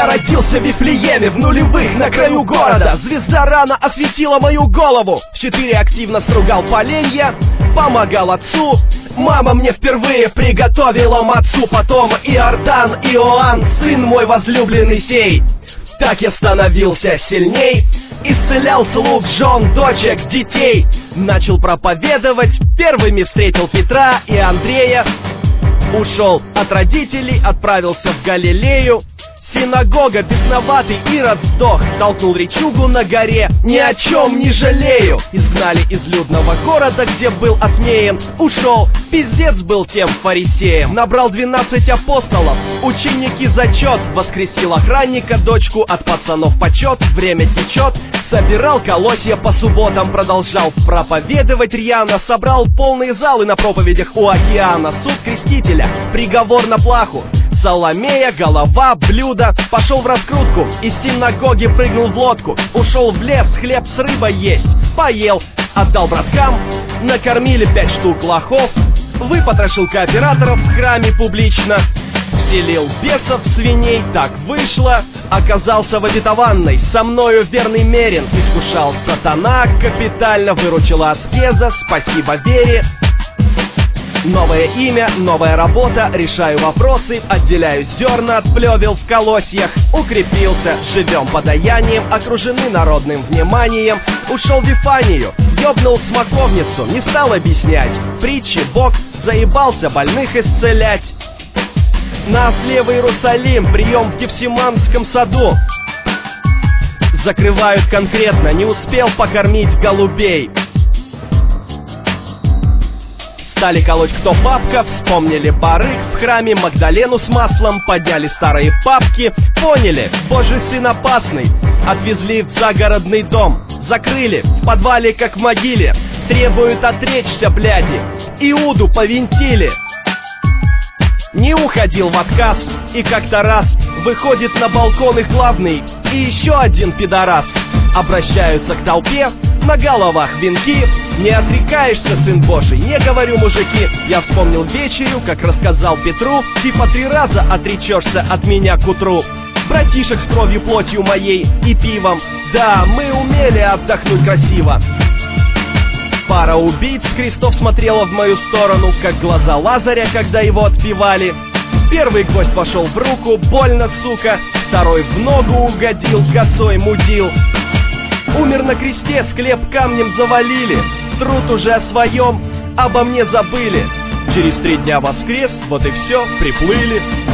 Я родился в Вифлееме в нулевых на краю города. Звезда рано осветила мою голову. В 4 активно стругал поленья, помогал отцу. Мама мне впервые приготовила мацу. Потом Иордан, Иоанн, сын мой возлюбленный сей. Так я становился сильней, исцелял слуг, жен, дочек, детей. Начал проповедовать, первыми встретил Петра и Андрея. Ушел от родителей, отправился в Галилею. Синагога, бесноватый Ирод сдох, толкнул речугу на горе, ни о чем не жалею. Изгнали из людного города, где был осмеян. Ушел, пиздец был тем фарисеем. Набрал 12 апостолов, ученики зачет. Воскресил охранника, дочку, от пацанов почет. Время течет, собирал колосья по субботам. Продолжал проповедовать рьяно, собрал полные залы на проповедях у океана. Суд крестителя, приговор на плаху. Соломея, голова, блюдо. Пошел в раскрутку, из синагоги прыгнул в лодку. Ушел в лес, хлеб с рыбой есть. Поел, отдал браткам. Накормили 5 штук лохов. Выпотрошил кооператоров в храме публично. Вселил бесов, свиней, так вышло. Оказался в обетованной, со мною верный мерин. Искушал сатана, капитально выручила аскеза. Спасибо вере. Новое имя, новая работа, решаю вопросы, отделяю зерна от плевел в колосьях. Укрепился, живем подаянием, окружены народным вниманием. Ушел в Вифанию, ёбнул смоковницу, не стал объяснять притчи, Бог заебался больных исцелять. На осле в Иерусалим, прием в Гефсиманском саду. Закрывают конкретно, не успел покормить голубей. Стали колоть кто бабка, вспомнили барыг в храме, Магдалену с маслом, подняли старые папки. Поняли, Божий сын опасный, отвезли в загородный дом. Закрыли, в подвале как в могиле, требуют отречься, бляди, Иуду повинтили. Не уходил в отказ, и как-то раз выходит на балкон их главный и еще один пидорас. Обращаются к толпе, на головах венки. Не отрекаешься, сын Божий, не говорю, мужики. Я вспомнил вечерю, как рассказал Петру. Типа 3 раза отречешься от меня к утру. Братишек с кровью, плотью моей и пивом. Да, мы умели отдохнуть красиво. Пара убийц крестов смотрела в мою сторону, как глаза Лазаря, когда его отпевали. Первый гвоздь вошел в руку, больно, сука. Второй в ногу угодил, косой мудил. Умер на кресте, склеп камнем завалили. Труд уже о своем, обо мне забыли. Через 3 дня воскрес, вот и все, приплыли.